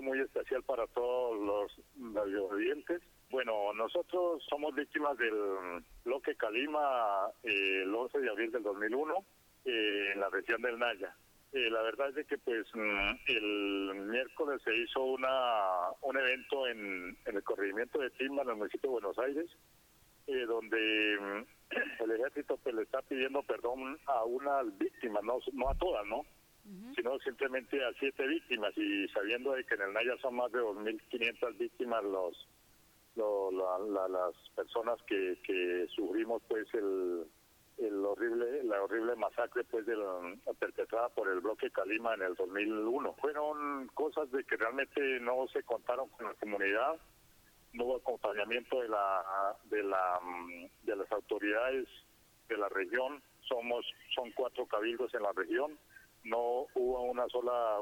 saludo muy especial para todos los oyentes. Bueno, nosotros somos víctimas del bloque Calima el 11 de abril del 2001 en la región del Naya. La verdad es de que pues el miércoles se hizo un evento en el corregimiento de Timba, en el municipio de Buenos Aires, donde el ejército pues le está pidiendo perdón a unas víctimas, no a todas, ¿no? Sino simplemente a 7 víctimas, y sabiendo de que en el Naya son más de 2.500 víctimas las personas que sufrimos pues la horrible masacre pues perpetrada por el bloque Calima en el 2001. Fueron cosas de que realmente no se contaron con la comunidad, no hubo acompañamiento de las autoridades de la región. Son 4 cabildos en la región, no hubo una sola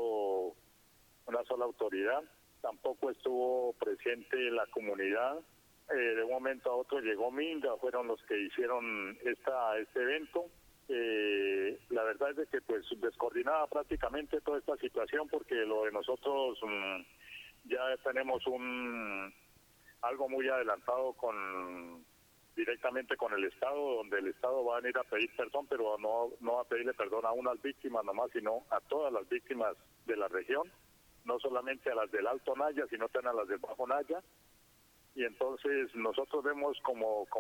autoridad, tampoco estuvo presente la comunidad. De un momento a otro llegó Minga, fueron los que hicieron este evento. La verdad es de que pues descoordinaba prácticamente toda esta situación, porque lo de nosotros ya tenemos algo muy adelantado directamente con el Estado, donde el Estado va a venir a pedir perdón, pero no a pedirle perdón a unas víctimas nomás, sino a todas las víctimas de la región, no solamente a las del Alto Naya, sino también a las del Bajo Naya. Y entonces nosotros vemos como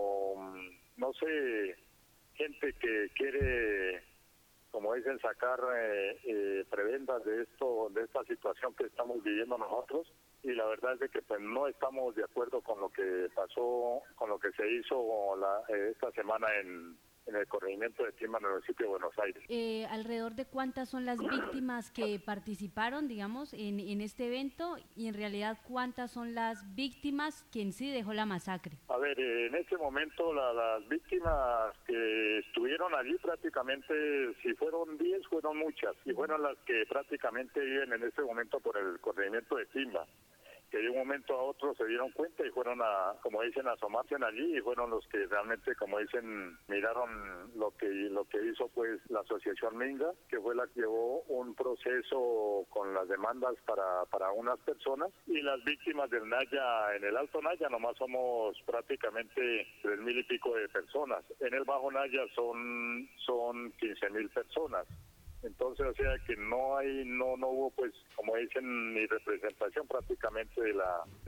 no sé, gente que quiere, como dicen, sacar prebendas de esta situación que estamos viviendo nosotros, y la verdad es de que pues no estamos de acuerdo con lo que pasó, con lo que se hizo esta semana en el corregimiento de Timba, en el municipio de Buenos Aires. ¿Alrededor de cuántas son las víctimas que participaron, digamos, en este evento, y en realidad cuántas son las víctimas que en sí dejó la masacre? A ver, en este momento las víctimas que estuvieron allí prácticamente, si fueron 10, fueron muchas, y fueron las que prácticamente viven en este momento por el corregimiento de Timba, que de un momento a otro se dieron cuenta y fueron como dicen, a asomarse allí, y fueron los que realmente, como dicen, miraron lo que hizo pues la asociación Minga, que fue la que llevó un proceso con las demandas para unas personas, y las víctimas del Naya, en el Alto Naya nomás somos prácticamente 3.000 y pico de personas, en el Bajo Naya son 15.000 personas. Entonces, o sea que no hubo, pues, como dicen, ni representación prácticamente de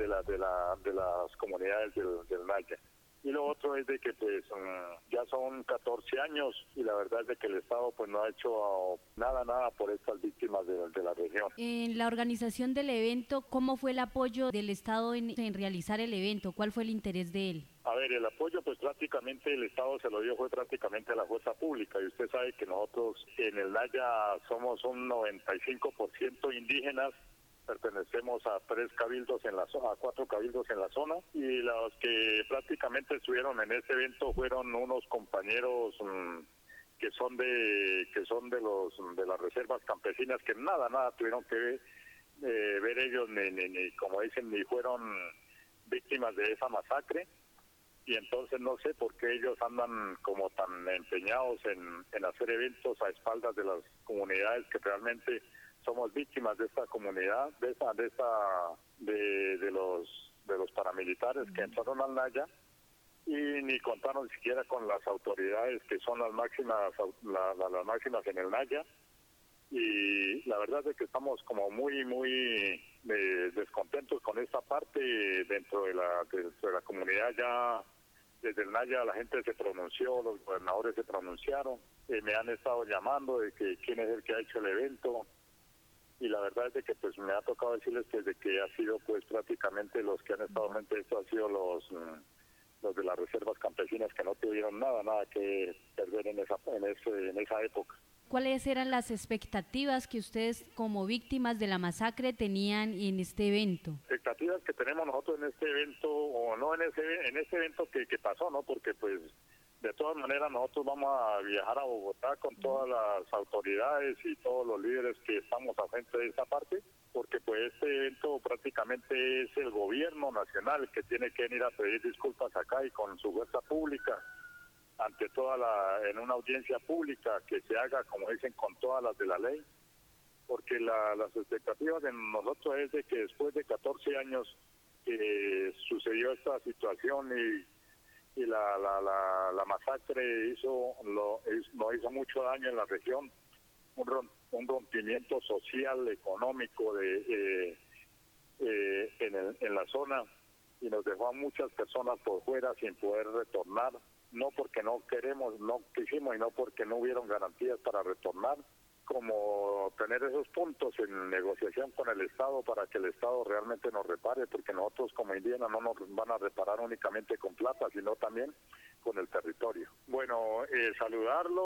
las comunidades del Naya. Y lo otro es de que pues ya son 14 años, y la verdad es de que el Estado pues no ha hecho nada por estas víctimas de la región. En la organización del evento, ¿cómo fue el apoyo del Estado en realizar el evento? ¿Cuál fue el interés de él? A ver, el apoyo pues prácticamente el Estado se lo dio fue prácticamente a la fuerza pública, y usted sabe que nosotros en el Naya somos un 95% indígenas. Pertenecemos a 3 cabildos a 4 cabildos en la zona, y los que prácticamente estuvieron en este evento fueron unos compañeros que son de las reservas campesinas, que nada tuvieron que ver ellos, ni como dicen, ni fueron víctimas de esa masacre. Y entonces no sé por qué ellos andan como tan empeñados en hacer eventos a espaldas de las comunidades que realmente somos víctimas de esta comunidad, de los paramilitares que entraron al Naya, y ni contaron ni siquiera con las autoridades que son las máximas en el Naya. Y la verdad es que estamos como muy descontentos con esta parte dentro de la comunidad. Ya desde el Naya la gente se pronunció, los gobernadores se pronunciaron, me han estado llamando de que quién es el que ha hecho el evento, y la verdad es de que pues me ha tocado decirles que desde que ha sido pues prácticamente los que han estado frente a esto han sido los de las reservas campesinas, que no tuvieron nada que perder en esa época. ¿Cuáles eran las expectativas que ustedes como víctimas de la masacre tenían en este evento? Expectativas que tenemos nosotros en este evento, o no en este evento que pasó, ¿no? Porque pues de todas maneras nosotros vamos a viajar a Bogotá con todas las autoridades y todos los líderes que estamos al frente de esta parte, porque pues este evento prácticamente es el gobierno nacional que tiene que venir a pedir disculpas acá, y con su fuerza pública, en una audiencia pública que se haga, como dicen, con todas las de la ley, porque las expectativas de nosotros es de que después de 14 años sucedió esta situación y la masacre nos hizo mucho daño en la región, un rompimiento social, económico en la zona, y nos dejó a muchas personas por fuera sin poder retornar, no porque no quisimos, y no porque no hubieron garantías para retornar, como tener esos puntos en negociación con el Estado para que el Estado realmente nos repare, porque nosotros como indígenas no nos van a reparar únicamente con plata, sino también con el territorio. Bueno, saludarlo.